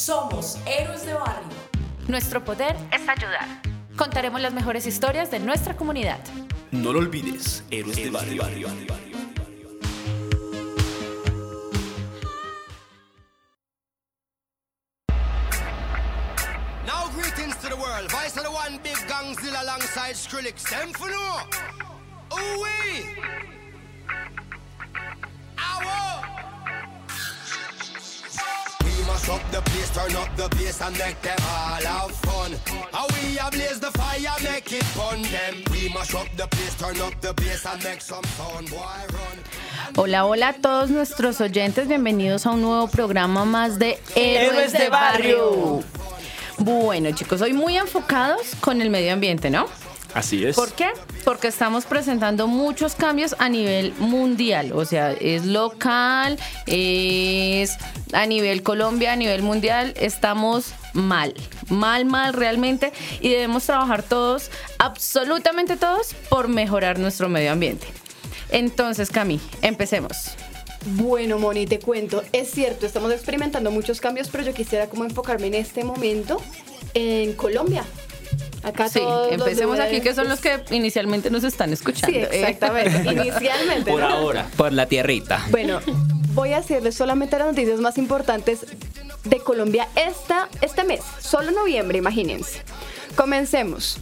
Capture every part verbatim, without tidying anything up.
Somos héroes de barrio. Nuestro poder es ayudar. Contaremos las mejores historias de nuestra comunidad. No lo olvides, héroes de barrio. barrio, barrio, barrio. Now greetings to the world. Vice of the one big gangzilla alongside Skrillex. Them for no. Ooh wee. Ow. We must up the place, turn up the bass and make them all have fun. How we ablaze the fire, make it fun them. We must up the place, turn up the bass and make some sound, boy run. Hola, hola a todos nuestros oyentes, bienvenidos a un nuevo programa más de Héroes de Barrio. Bueno, chicos, hoy muy enfocados con el medio ambiente, ¿no? Así es. ¿Por qué? Porque estamos presentando muchos cambios a nivel mundial, o sea, es local, es a nivel Colombia, a nivel mundial, estamos mal, mal, mal realmente, y debemos trabajar todos, absolutamente todos, por mejorar nuestro medio ambiente. Entonces, Cami, empecemos. Bueno, Moni, te cuento, es cierto, estamos experimentando muchos cambios, pero yo quisiera como enfocarme en este momento en Colombia. Acá sí, todos empecemos los aquí, que son los que inicialmente nos están escuchando. Sí, exactamente, inicialmente. Por ¿no? ahora, por la tierrita. Bueno, voy a decirles solamente las noticias más importantes de Colombia esta, este mes, solo noviembre, imagínense. Comencemos.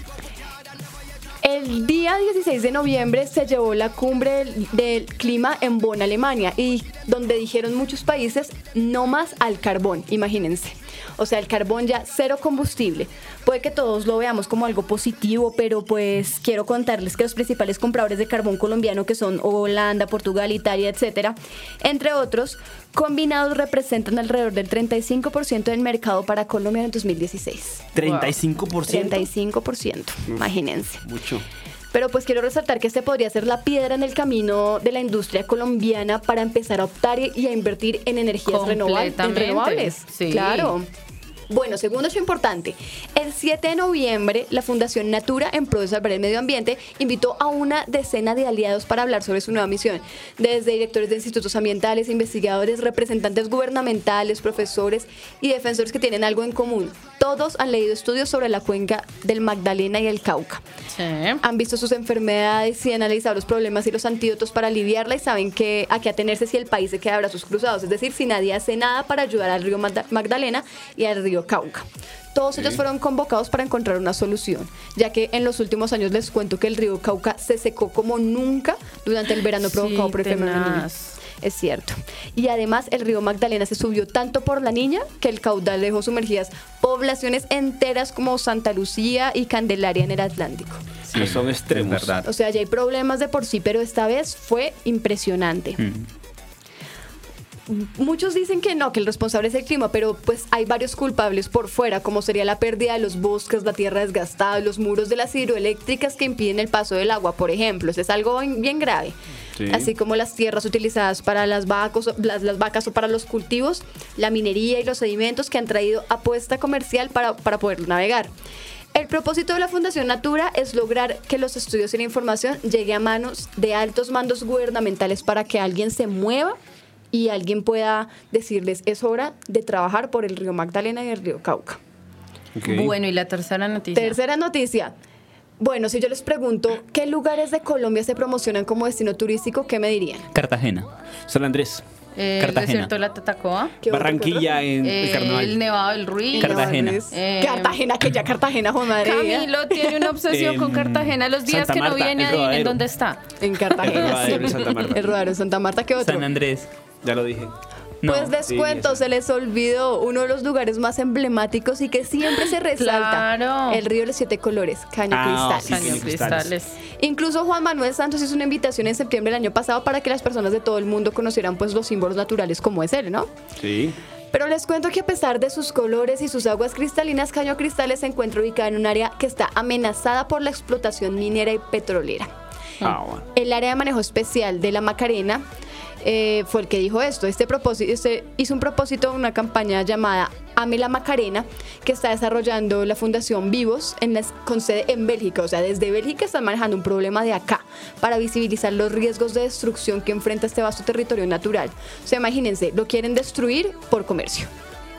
El día dieciséis de noviembre se llevó la cumbre del, del clima en Bonn, Alemania, y donde dijeron muchos países no más al carbón, imagínense. O sea, el carbón ya cero combustible. Puede que todos lo veamos como algo positivo, pero pues quiero contarles que los principales compradores de carbón colombiano, que son Holanda, Portugal, Italia, etcétera, entre otros, combinados representan alrededor del treinta y cinco por ciento del mercado para Colombia en el dos mil dieciséis. ¿treinta y cinco por ciento? treinta y cinco por ciento, imagínense. Mucho. Pero pues quiero resaltar que este podría ser la piedra en el camino de la industria colombiana para empezar a optar y a invertir en energías renovables. En renovables. Sí. Claro. Bueno, segundo hecho importante, el siete de noviembre la Fundación Natura, en pro de salvar el medio ambiente, invitó a una decena de aliados para hablar sobre su nueva misión, desde directores de institutos ambientales, investigadores, representantes gubernamentales, profesores y defensores que tienen algo en común. Todos han leído estudios sobre la cuenca del Magdalena y el Cauca. Sí. Han visto sus enfermedades y analizado los problemas y los antídotos para aliviarla, y saben que a qué atenerse si el país se queda a brazos cruzados, es decir, si nadie hace nada para ayudar al río Magdalena y al río Cauca. Todos ellos fueron convocados para encontrar una solución, ya que en los últimos años les cuento que el río Cauca se secó como nunca durante el verano provocado Sí, por el fenómeno del Niño. Es cierto. Y además el río Magdalena se subió tanto por la Niña que el caudal dejó sumergidas poblaciones enteras como Santa Lucía y Candelaria en el Atlántico. Sí, son extremos. Es verdad. O sea, ya hay problemas de por sí, pero esta vez fue impresionante. Mm. Muchos dicen que no, que el responsable es el clima, pero pues hay varios culpables por fuera, como sería la pérdida de los bosques, la tierra desgastada, los muros de las hidroeléctricas que impiden el paso del agua, por ejemplo. Eso es algo bien grave. Sí. Así como las tierras utilizadas para las vacas, las, las vacas o para los cultivos, la minería y los sedimentos que han traído apuesta comercial para, para poder navegar. El propósito de la Fundación Natura es lograr que los estudios y la información lleguen a manos de altos mandos gubernamentales para que alguien se mueva y alguien pueda decirles, es hora de trabajar por el río Magdalena y el río Cauca. Okay. Bueno, y la tercera noticia. Tercera noticia. Bueno, si yo les pregunto, ¿qué lugares de Colombia se promocionan como destino turístico? ¿Qué me dirían? Cartagena. San Andrés. Eh, el Cartagena. desierto de la Tatacoa. ¿Qué otro, Barranquilla qué en Eh, el carnaval. el Nevado del Ruiz. Cartagena. Eh, Cartagena, que ya Cartagena, Juan Madre. Camilo tiene una obsesión En con Cartagena. Los días Santa que no Marta, viene, el adivinen Rodadero. dónde está. En Cartagena. El Rodadero en Santa Marta. El Rodadero en Santa Marta, ¿qué otro? San Andrés. Ya lo dije. No. Pues les Sí, cuento, esa. se les olvidó uno de los lugares más emblemáticos y que siempre se resalta. Claro. El río de los siete colores, Caño Ah, Cristal. sí, Caño Caño Cristales. Cristales. Incluso Juan Manuel Santos hizo una invitación en septiembre del año pasado para que las personas de todo el mundo conocieran pues los símbolos naturales como es él, ¿no? Sí. Pero les cuento que a pesar de sus colores y sus aguas cristalinas, Caño Cristales se encuentra ubicada en un área que está amenazada por la explotación minera y petrolera. Ah, bueno. El área de manejo especial de la Macarena eh, fue el que dijo esto. Este propósito, este hizo un propósito, una campaña llamada Ame la Macarena, que está desarrollando la Fundación Vivos en las, con sede en Bélgica. O sea, desde Bélgica están manejando un problema de acá para visibilizar los riesgos de destrucción que enfrenta este vasto territorio natural. O sea, imagínense, lo quieren destruir por comercio.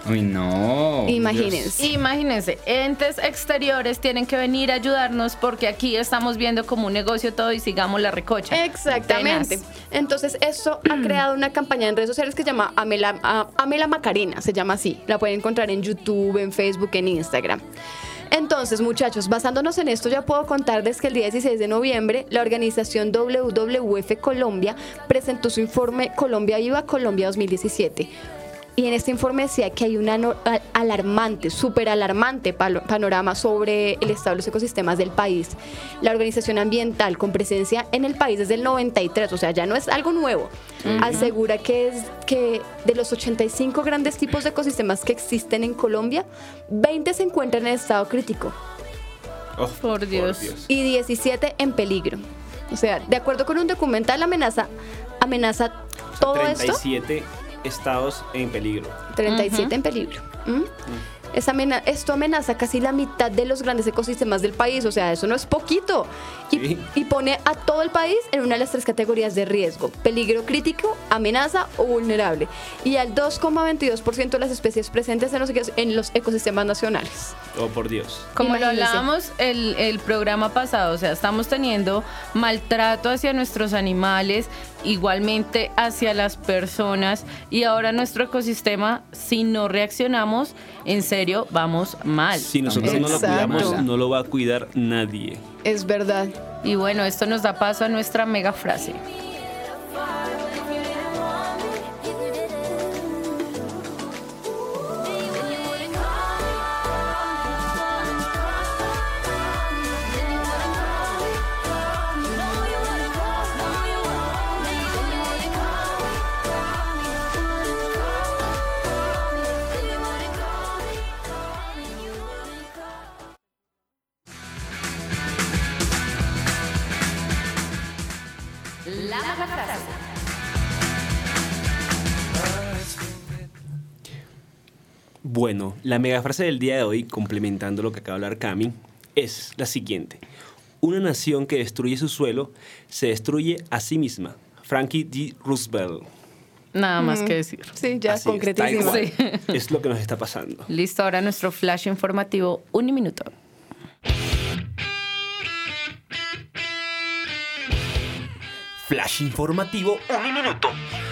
Uy, no. Imagínense. Imagínense, entes exteriores tienen que venir a ayudarnos porque aquí estamos viendo como un negocio todo y sigamos la recocha. Exactamente. Tenaz. Entonces, esto ha creado una campaña en redes sociales que se llama Amela, a- Amela Macarena, se llama así. La pueden encontrar en YouTube, en Facebook, en Instagram. Entonces, muchachos, basándonos en esto, ya puedo contarles que el día dieciséis de noviembre, la organización W W F Colombia presentó su informe Colombia Viva Colombia dos mil diecisiete. Y en este informe decía que hay un alarmante, súper alarmante palo- panorama sobre el estado de los ecosistemas del país. La organización ambiental con presencia en el país desde el noventa y tres, o sea, ya no es algo nuevo, asegura que, es, que de los ochenta y cinco grandes tipos de ecosistemas que existen en Colombia, veinte se encuentran en estado crítico Oh, Por Dios. y diecisiete en peligro. O sea, de acuerdo con un documental, amenaza, amenaza todo treinta y esto. siete estados en peligro. treinta y siete en peligro. ¿Mm? Es amena- esto amenaza casi la mitad de los grandes ecosistemas del país, o sea, eso no es poquito. Y, Sí. y pone a todo el país en una de las tres categorías de riesgo: peligro crítico, amenaza o vulnerable. Y al dos coma veintidós por ciento de las especies presentes en los, ecos- en los ecosistemas nacionales. Oh, por Dios. Como lo Imagínense. hablábamos el, el programa pasado, o sea, estamos teniendo maltrato hacia nuestros animales, igualmente hacia las personas, y ahora nuestro ecosistema, si no reaccionamos, en serio, vamos mal. Si nosotros no lo Exacto. cuidamos, no lo va a cuidar nadie. Es verdad. Y bueno, esto nos da paso a nuestra mega frase. La mega frase. Bueno, la megafrase del día de hoy, complementando lo que acaba de hablar Cami, es la siguiente. Una nación que destruye su suelo se destruye a sí misma. Frankie D. Roosevelt. Nada más que decir. Sí, ya Así es, concretísimo. tal cual. Es lo que nos está pasando. Listo, ahora nuestro flash informativo, un minuto. Flash informativo, un minuto.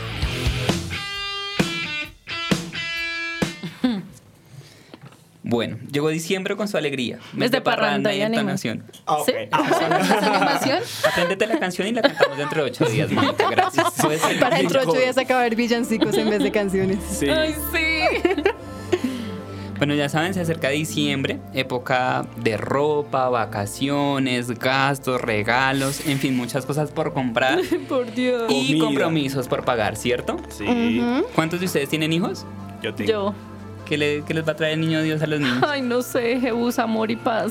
Bueno, llegó diciembre con su alegría. Mes de parranda y anima. entonación. ¿Sí? ¿Es animación? Apréndete la canción y la cantamos dentro de ocho días. Mónica, gracias. Puede ser. Para dentro de ocho días acabar villancicos en vez de canciones. Sí. Ay, sí. Bueno, ya saben, se acerca diciembre, época de ropa, vacaciones, gastos, regalos, en fin, muchas cosas por comprar Por Dios. y Comida. compromisos por pagar, ¿cierto? Sí. ¿Cuántos de ustedes tienen hijos? Yo tengo. Yo. ¿Qué, le- qué les va a traer el niño Dios a los niños? Ay, no sé, Jebus, amor y paz.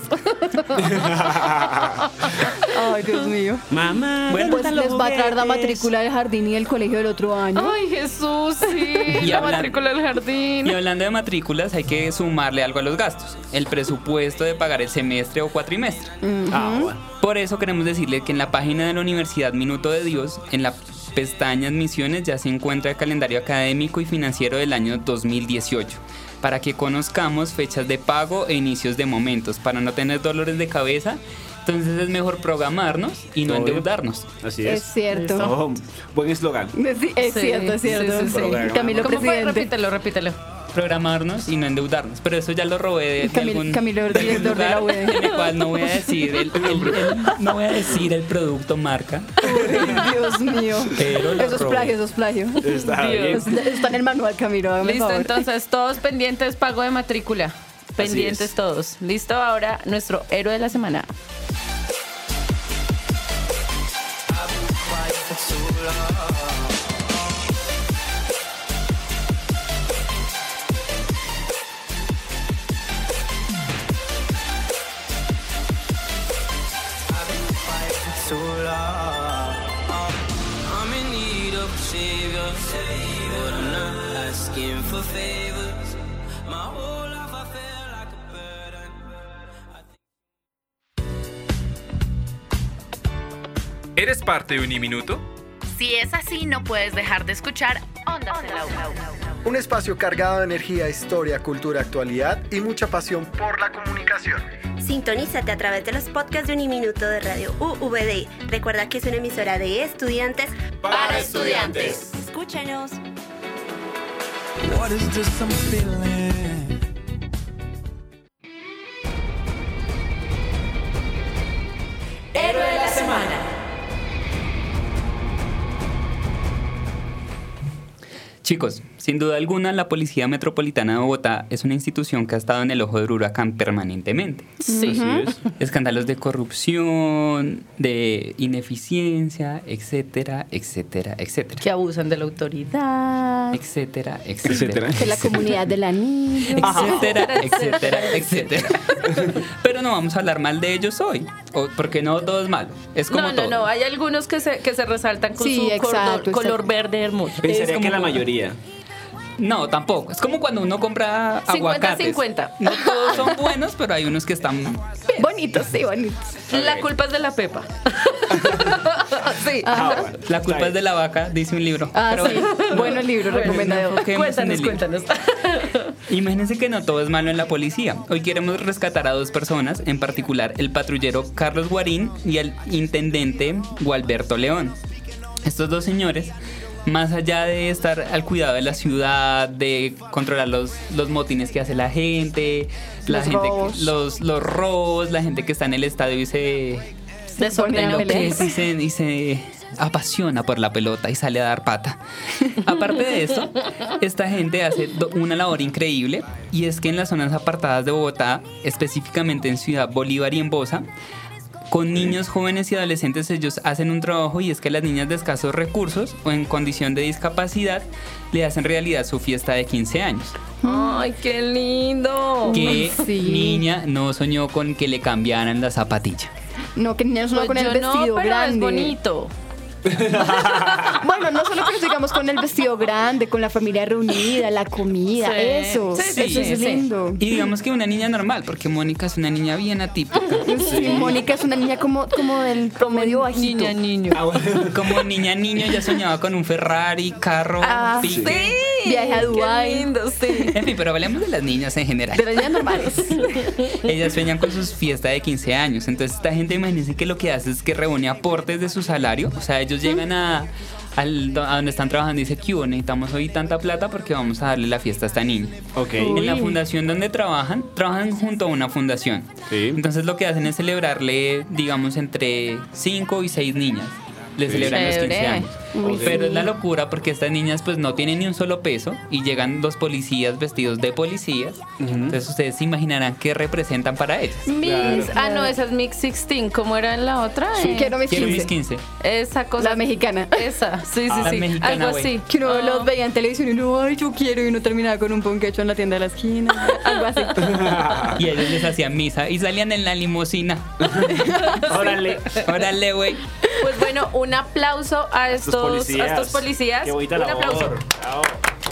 Ay, Dios mío. Mamá, Bueno, ¿dónde Pues están los les va a traer la juguetes? matrícula del jardín y del colegio del otro año. Ay, Jesús, sí. Y La hablan- matrícula del jardín. Y hablando de matrículas, hay que sumarle algo a los gastos, el presupuesto de pagar el semestre o cuatrimestre. Ah, bueno. Por eso queremos decirle que en la página de la Universidad Minuto de Dios, en la pestaña Admisiones, ya se encuentra el calendario académico y financiero del año dos mil dieciocho, para que conozcamos fechas de pago e inicios de momentos, para no tener dolores de cabeza. Entonces es mejor programarnos y no Obvio. endeudarnos. Así Es es. cierto. Oh, buen eslogan. Sí, es Sí, cierto, es cierto. sí, sí, sí. Programa. Camilo ¿Cómo fue? presidente. Repítelo, repítelo. Programarnos y no endeudarnos. Pero eso ya lo robé de, de Camilo- algún, Camilo, de algún director de la lugar U E. en el cual no voy a decir el, el- el- no voy a decir el producto marca. Dios mío. Pero lo Eso es robé. plagio, eso es plagio. Está Dios. bien. Eso está en el manual, Camilo. hágame Listo, favor. entonces todos pendientes, pago de matrícula. Pendientes es. todos. Listo, ahora nuestro héroe de la semana. too long. I'm in need of a savior, but I'm not asking for favors. My whole life I feel like a burden. I think ¿Eres parte de Uniminuto? Si es así, no puedes dejar de escuchar Ondas en la U. Un espacio cargado de energía, historia, cultura, actualidad y mucha pasión por la comunicación. Sintonízate a través de los podcasts de Uniminuto de Radio U V D. Recuerda que es una emisora de estudiantes para estudiantes. Escúchanos. What is this I'm feeling? Héroe de la semana. Chicos, sin duda alguna, la Policía Metropolitana de Bogotá es una institución que ha estado en el ojo del huracán permanentemente. Sí. Así es. Escándalos de corrupción, de ineficiencia, etcétera, etcétera, etcétera. Que abusan de la autoridad. Etcétera, Etcétera. etcétera. De la comunidad del anillo. Etcétera, etcétera, etcétera. Pero no vamos a hablar mal de ellos hoy, o- porque no todo es malo. Es como No, no, todo. no. Hay algunos que se, que se resaltan con Sí, su exacto, color, exacto. color verde hermoso. Pensaría Es como- que la mayoría. No, tampoco. Es como cuando uno compra aguacates. cincuenta. No todos son buenos, pero hay unos que están... Bonitos, sí, bonitos. La culpa es de la pepa. Sí. Ah, bueno. La Está culpa bien. es de la vaca, dice un libro. Ah, Pero sí. bueno. Bueno, el libro recomendado. Enfoquémonos en el Cuéntanos, libro. cuéntanos. Imagínense que no todo es malo en la policía. Hoy queremos rescatar a dos personas, en particular el patrullero Carlos Guarín y el intendente Gualberto León. Estos dos señores, más allá de estar al cuidado de la ciudad, de controlar los, los motines que hace la gente, la Los gente, que- robos. los, los robos, la gente que está en el estadio y se Desorden ponen a lo pelear. que que sí se, y se apasiona por la pelota y sale a dar pata. Aparte de esto, esta gente hace do- una labor increíble, y es que en las zonas apartadas de Bogotá, específicamente en Ciudad Bolívar y en Bosa, con niños, jóvenes y adolescentes, ellos hacen un trabajo, y es que las niñas de escasos recursos o en condición de discapacidad le hacen realidad su fiesta de quince años. Ay, qué lindo. ¿Qué Sí. niña no soñó con que le cambiaran la zapatilla? No, que niños no Pues con el yo vestido no, pero grande. es bonito. Bueno, no solo que nos digamos con el vestido grande, con la familia reunida, la comida, Sí. eso. Sí, sí, eso sí, es sí. lindo. Y digamos que una niña normal, porque Mónica es una niña bien atípica. Sí, Mónica es una niña como, como del promedio bajito. Niña, niño. Como niña niño ya soñaba con un Ferrari, carro, Ah, pique. Sí. Viaje a Qué Dubái. lindo, sí. En fin, pero hablemos de las niñas en general. De las niñas normales. Ellas sueñan con sus fiestas de quince años. Entonces esta gente, imagínense que lo que hace es que reúne aportes de su salario. O sea, ellos llegan a, al- a donde están trabajando y dicen que "Hubo, necesitamos hoy tanta plata porque vamos a darle la fiesta a esta niña". Ok. En la fundación donde trabajan, trabajan junto a una fundación. Sí. Entonces lo que hacen es celebrarle, digamos, entre cinco y seis niñas. Le celebran los quince Chévere. años. Uy, Pero sí. es la locura porque estas niñas pues no tienen ni un solo peso, y llegan los policías vestidos de policías. Entonces ustedes se imaginarán qué representan para ellos. Mix, ah, no, esa es Mix dieciséis. ¿Cómo era en la otra? Eh, Quiero mis Quiero mis quince. quince. Esa cosa. La mexicana. Esa, sí, sí, Ah, la sí. mexicana, Algo güey. así. Que uno Ah. los veía en televisión y uno, ay, yo quiero, y uno terminaba con un ponquecho en la tienda de la esquina. Algo así. Y ellos les hacían misa y salían en la limusina. Órale. Órale, güey. Pues bueno, un aplauso a estos, a estos policías. Qué bonita Un labor. aplauso. Bravo.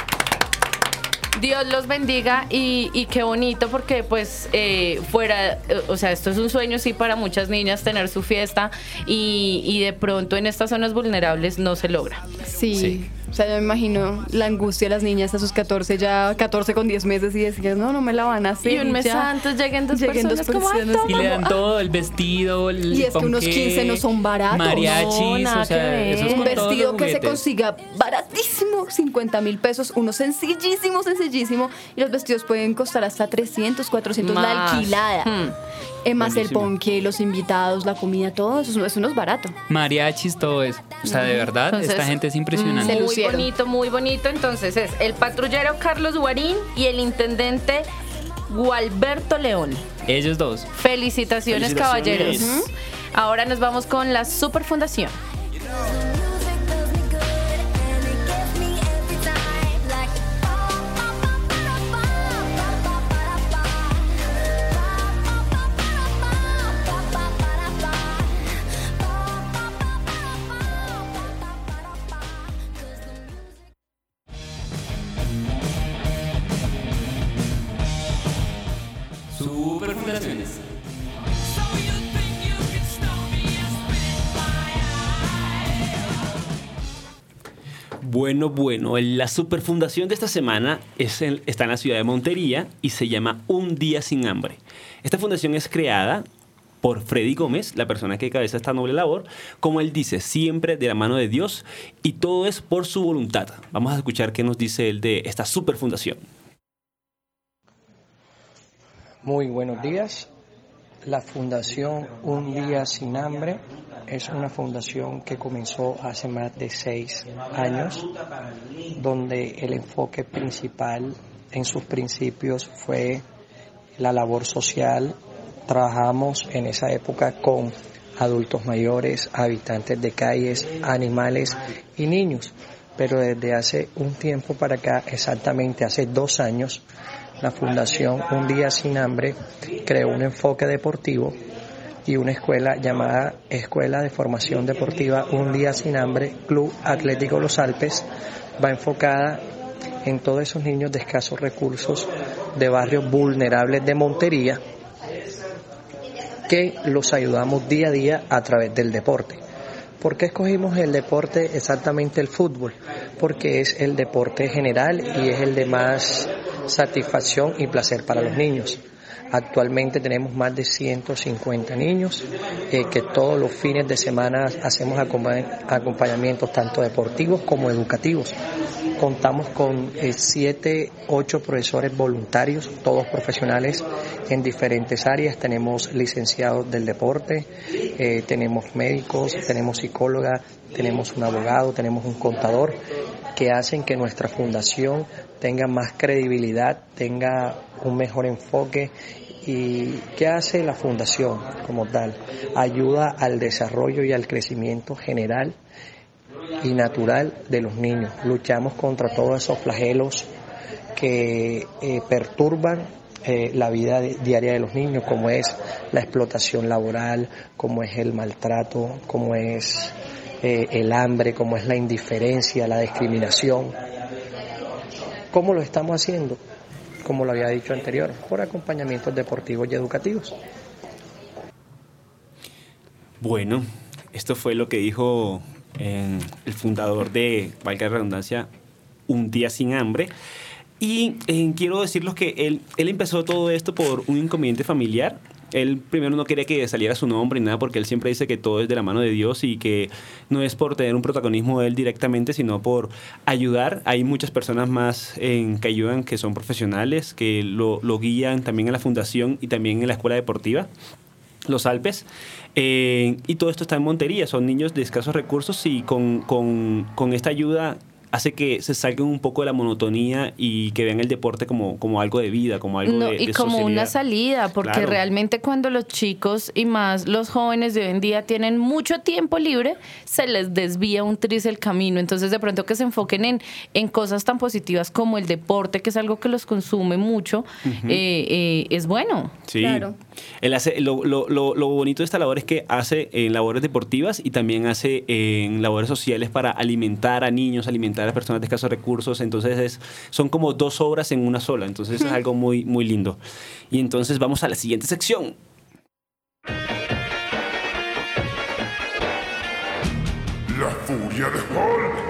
Dios los bendiga, y, y qué bonito, porque pues eh, fuera, eh, o sea, esto es un sueño sí para muchas niñas, tener su fiesta, y, y de pronto en estas zonas vulnerables no se logra. Sí. Sí. O sea, yo me imagino la angustia de las niñas a sus catorce, ya catorce con diez meses, y decían, no, no me la van a hacer. Y un mes ya. antes lleguen dos Lleguen dos personas, como, ay, personas. Y le dan todo, el vestido, el Y es que unos ponqué, quince no son baratos. mariachis, No, nada o sea, que ver. eso es Un con todos vestido los que se juguetes. consiga baratísimo, cincuenta mil pesos, uno sencillísimo, sencillísimo, y los vestidos pueden costar hasta trescientos, cuatrocientos la Más. alquilada. Hmm. Eh, más el Buenísimo. ponque, los invitados, la comida, todo eso, eso no es barato. Mariachis, todo eso. O sea, de verdad, Entonces, esta gente es impresionante. Se Muy lucieron. bonito, muy bonito. Entonces es el patrullero Carlos Guarín y el intendente Gualberto León. Ellos dos. Felicitaciones, Felicitaciones. caballeros. Ahora nos vamos con la Superfundación. Superfundaciones. Bueno, bueno, la superfundación de esta semana es en, está en la ciudad de Montería y se llama Un Día Sin Hambre. Esta fundación es creada por Freddy Gómez, la persona que cabeza esta noble labor, como él dice, siempre de la mano de Dios, y todo es por su voluntad. Vamos a escuchar qué nos dice él de esta superfundación. Muy buenos días. La Fundación Un Día Sin Hambre es una fundación que comenzó hace más de seis años, donde el enfoque principal en sus principios fue la labor social. Trabajamos en esa época con adultos mayores, habitantes de calles, animales y niños, pero desde hace un tiempo para acá, exactamente hace dos años, la Fundación Un Día Sin Hambre creó un enfoque deportivo y una escuela llamada Escuela de Formación Deportiva Un Día Sin Hambre, Club Atlético Los Alpes, va enfocada en todos esos niños de escasos recursos de barrios vulnerables de Montería, que los ayudamos día a día a través del deporte. ¿Por qué escogimos el deporte, exactamente el fútbol? Porque es el deporte general y es el de más satisfacción y placer para los niños. Actualmente tenemos más de ciento cincuenta niños eh, que todos los fines de semana hacemos acompañamientos tanto deportivos como educativos. Contamos con eh, siete, ocho profesores voluntarios, todos profesionales en diferentes áreas. Tenemos licenciados del deporte, eh, tenemos médicos, tenemos psicóloga, tenemos un abogado, tenemos un contador, que hacen que nuestra fundación tenga más credibilidad, tenga un mejor enfoque. ¿Y qué hace la fundación como tal? Ayuda al desarrollo y al crecimiento general y natural de los niños. Luchamos contra todos esos flagelos que eh, perturban eh, la vida de, diaria de los niños, como es la explotación laboral, como es el maltrato, como es eh, el hambre, como es la indiferencia, la discriminación. ¿Cómo lo estamos haciendo? Como lo había dicho anterior, por acompañamientos deportivos y educativos. Bueno, esto fue lo que dijo eh, el fundador de, valga la redundancia, Un Día Sin Hambre. Y eh, quiero decirles que él, él empezó todo esto por un inconveniente familiar. Él primero no quería que saliera su nombre ni nada, porque él siempre dice que todo es de la mano de Dios y que no es por tener un protagonismo de él directamente, sino por ayudar. Hay muchas personas más eh, que ayudan, que son profesionales, que lo, lo guían también en la fundación y también en la escuela deportiva Los Alpes. Eh, y todo esto está en Montería. Son niños de escasos recursos y con, con, con esta ayuda hace que se salgan un poco de la monotonía y que vean el deporte como, como algo de vida, como algo no, de, de y como socialidad. una salida, porque Claro. realmente cuando los chicos y más los jóvenes de hoy en día tienen mucho tiempo libre, se les desvía un tris el camino. Entonces de pronto que se enfoquen en, en cosas tan positivas como el deporte, que es algo que los consume mucho, uh-huh. eh, eh, es bueno. Sí. Claro. Él hace, lo, lo, lo, lo bonito de esta labor es que hace en labores deportivas y también hace en labores sociales para alimentar a niños, alimentar a personas de escasos recursos. Entonces es, son como dos obras en una sola. Entonces uh-huh. es algo muy, muy lindo. Y entonces vamos a la siguiente sección. La furia de Hulk.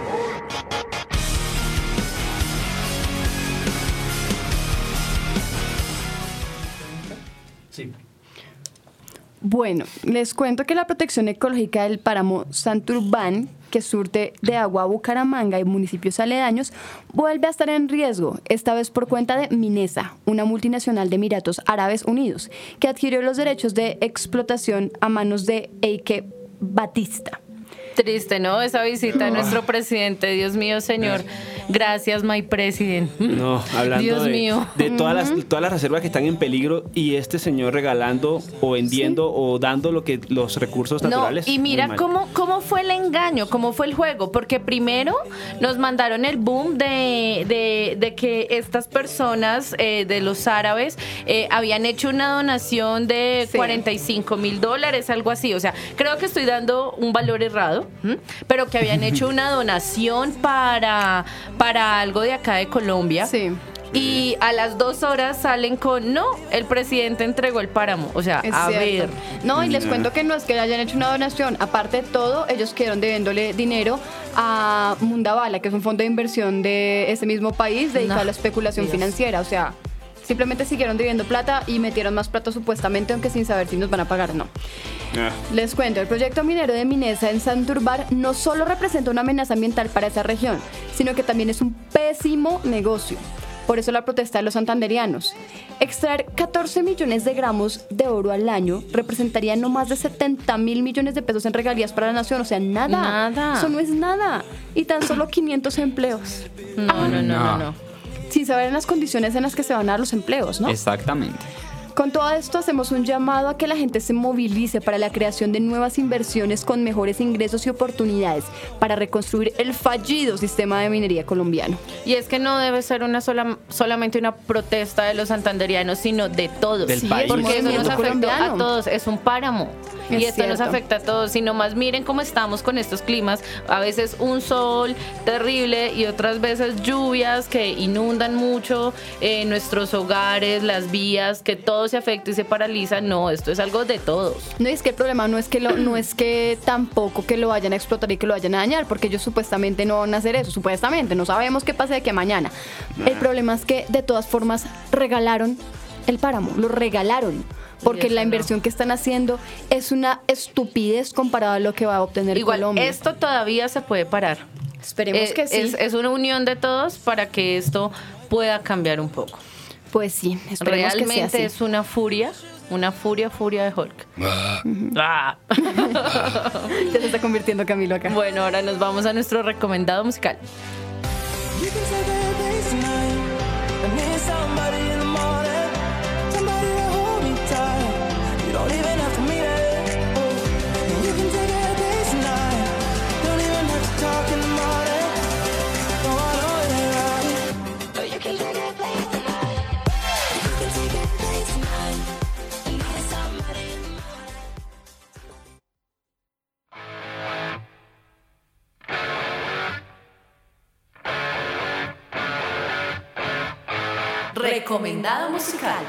Sí. Bueno, les cuento que la protección ecológica del páramo Santurbán, que surte de agua a Bucaramanga y municipios aledaños, vuelve a estar en riesgo, esta vez por cuenta de Minesa, una multinacional de Emiratos Árabes Unidos, que adquirió los derechos de explotación a manos de Eike Batista. Triste, ¿no? Esa visita de nuestro presidente. Dios mío, señor. Gracias, my president. No, hablando Dios de, mío. de todas las, todas las reservas que están en peligro y este señor regalando o vendiendo sí. o dando lo que los recursos naturales. No, y mira cómo, cómo fue el engaño, cómo fue el juego, porque primero nos mandaron el boom de, de, de que estas personas eh, de los árabes eh, habían hecho una donación de sí. cuarenta y cinco mil dólares, algo así. O sea, creo que estoy dando un valor errado, ¿m? pero que habían hecho una donación para, para algo de acá de Colombia. Sí. y a las dos horas salen con, no, el presidente entregó el páramo. O sea, Es a cierto. ver. No, y les No. cuento que no es que hayan hecho una donación. Aparte de todo, ellos quedaron debiéndole dinero a Mundabala, que es un fondo de inversión de ese mismo país dedicado No. a la especulación Dios. financiera. O sea, simplemente siguieron debiendo plata y metieron más plata supuestamente, aunque sin saber si nos van a pagar o no. Ah. Les cuento, el proyecto minero de Minesa en Santurbar no solo representa una amenaza ambiental para esa región, sino que también es un pésimo negocio. Por eso la protesta de los santanderianos. Extraer catorce millones de gramos de oro al año representaría no más de setenta mil millones de pesos en regalías para la nación. O sea, nada. Nada. Eso no es nada. Y tan solo quinientos empleos. No, no, no, no, no. Sin saber en las condiciones en las que se van a dar los empleos, ¿no? Exactamente. Con todo esto hacemos un llamado a que la gente se movilice para la creación de nuevas inversiones con mejores ingresos y oportunidades para reconstruir el fallido sistema de minería colombiano. Y es que no debe ser una sola, solamente una protesta de los santanderianos, sino de todos. Del Sí, país. porque eso nos Movimiento afecta colombiano. a todos, es un páramo. Es y esto nos cierto. afecta a todos. Si nomás miren cómo estamos con estos climas, a veces un sol terrible y otras veces lluvias que inundan mucho eh, nuestros hogares, las vías, que todo se afecta y se paraliza. No, esto es algo de todos. No, y es que el problema no es que lo, no es que tampoco que lo vayan a explotar y que lo vayan a dañar, porque ellos supuestamente no van a hacer eso, supuestamente, no sabemos qué pasa de que mañana. El problema es que de todas formas regalaron el páramo, lo regalaron. Porque eso la no. inversión que están haciendo es una estupidez comparada a lo que va a obtener Igual, Colombia. esto todavía se puede parar. Esperemos Eh, que sí. Es, es una unión de todos para que esto pueda cambiar un poco. Pues sí, esperemos que sea Realmente así. es una furia, una furia, furia de Hulk. Ah. Ya se está convirtiendo Camilo acá. Bueno, ahora nos vamos a nuestro recomendado musical. Recomendado musical.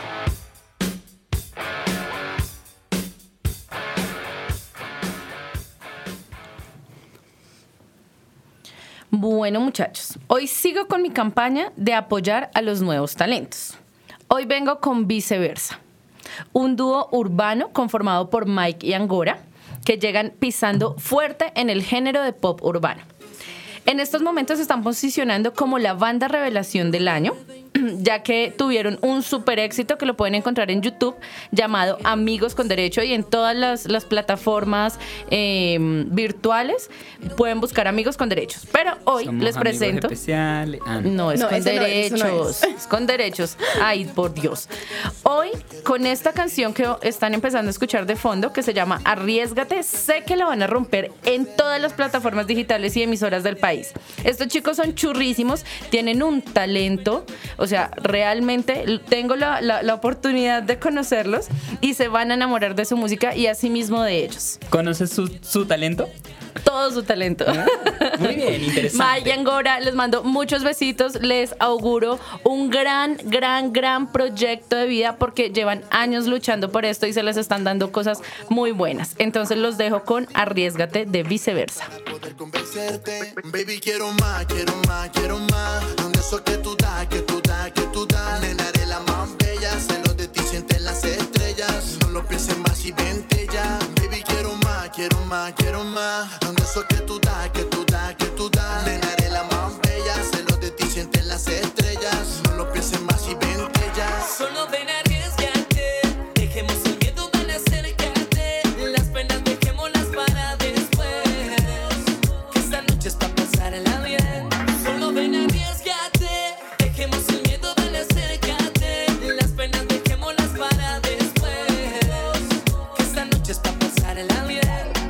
Bueno, muchachos, hoy sigo con mi campaña de apoyar a los nuevos talentos. Hoy vengo con Viceversa, un dúo urbano conformado por Mike y Angora, que llegan pisando fuerte en el género de pop urbano. En estos momentos se están posicionando como la banda revelación del año, ya que tuvieron un super éxito que lo pueden encontrar en YouTube llamado Amigos con Derecho, y en todas las, las plataformas eh, virtuales pueden buscar Amigos con Derechos. Pero hoy Somos les amigos presento... especiales. Ah, no. No, es No, con ese no es, derechos, eso no es. es con derechos. Ay, por Dios. Hoy, con esta canción que están empezando a escuchar de fondo, que se llama Arriésgate, sé que la van a romper en todas las plataformas digitales y emisoras del país. Estos chicos son churrísimos, tienen un talento, o sea, realmente tengo la, la, la oportunidad de conocerlos y se van a enamorar de su música y asimismo de ellos. ¿Conoces su, su talento? Todo su talento. Muy bien, interesante. Maya Angora, les mando muchos besitos, les auguro un gran, gran, gran proyecto de vida porque llevan años luchando por esto y se les están dando cosas muy buenas. Entonces los dejo con Arriésgate de Viceversa. Poder convencerte, baby, quiero más, quiero más, quiero más. Donde eso que tú das, que tú das, que tú das. Nena, eres la más bella, celos de ti sienten las estrellas. No lo pienses más y vente ya. Baby, quiero más, quiero más, quiero más. Donde eso que tú das, que tú das, que tú das. Nena, eres la más bella, celos de ti sienten las estrellas. No lo pienses más y vente ya. Solo ven, arriésgate, dejemos el miedo, ven, acércate. Las penas dejémoslas para después, que esta noche es para pasarla bien. Solo ven, arriésgate, dejemos el miedo, ven, acércate. Las penas dejémoslas para después, que esta noche es para pasarla bien.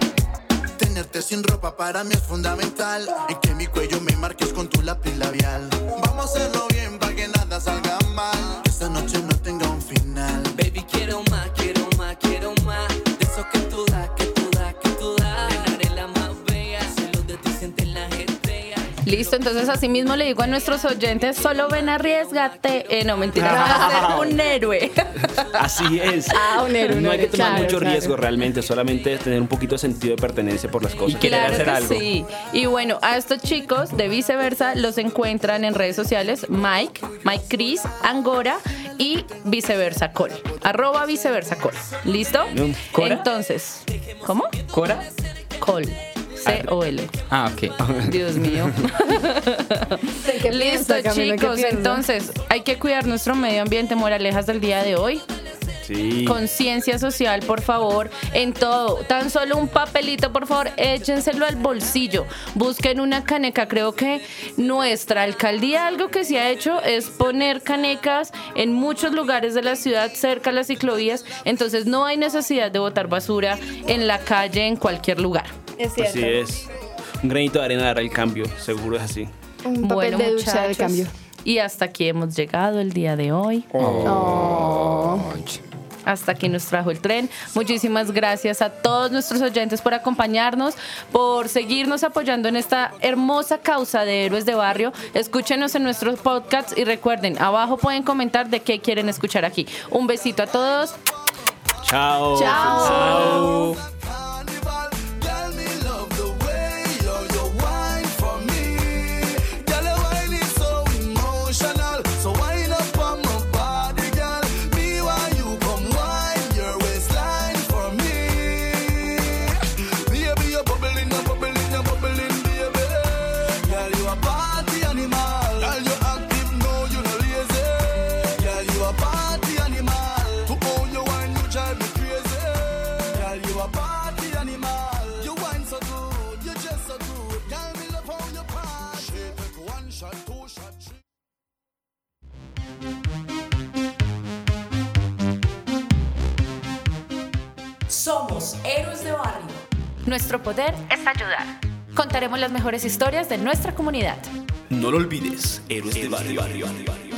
Tenerte sin ropa para mí es fundamental. Y que mi cuello me marques con tu lápiz labial. Vamos a hacerlo bien para que nada salga mal. Que esta noche no tenga un final. Baby, quiero más, quiero más, quiero más. De eso que tú das, que tú das, que tú das. Nena, eres la más bella, celos de ti sienten las estrellas. Listo, entonces así mismo le digo a nuestros oyentes, solo ven, arriésgate. Eh, no, mentira, vas a ser un héroe. Así es. Ah, un héroe, un No hay que héroe, tomar claro, mucho claro. riesgo realmente, solamente tener un poquito de sentido de pertenencia por las cosas. Y querer Claro hacer que algo. sí. Y bueno, a estos chicos de Viceversa los encuentran en redes sociales Mike, Mike Cris, Angora y Viceversa Col. Arroba Viceversa Col. ¿Listo? ¿Cora? Entonces, ¿cómo? ¿Cora? Col. C O L. Ah, ok. Dios mío. ¿Qué Listo, piensa, Camilo? ¿Qué chicos. piensa? Entonces, hay que cuidar nuestro medio ambiente. Moralejas del día de hoy. Sí. Conciencia social, por favor, en todo. Tan solo un papelito, por favor, échenselo al bolsillo. Busquen una caneca. Creo que nuestra alcaldía, algo que se ha hecho es poner canecas en muchos lugares de la ciudad, cerca a las ciclovías. Entonces no hay necesidad de botar basura en la calle, en cualquier lugar. Es cierto. Así es. Un granito de arena dará el cambio, seguro es así. Un papel Bueno, de ducha de muchachos, cambio. y hasta aquí hemos llegado el día de hoy. Oh. Hasta aquí nos trajo el tren. Muchísimas gracias a todos nuestros oyentes por acompañarnos, por seguirnos apoyando en esta hermosa causa de Héroes de Barrio. Escúchenos en nuestros podcasts y recuerden, abajo pueden comentar de qué quieren escuchar aquí. Un besito a todos. Chao. Chao. Somos Héroes de Barrio. Nuestro poder es ayudar. Contaremos las mejores historias de nuestra comunidad. No lo olvides, Héroes de Barrio.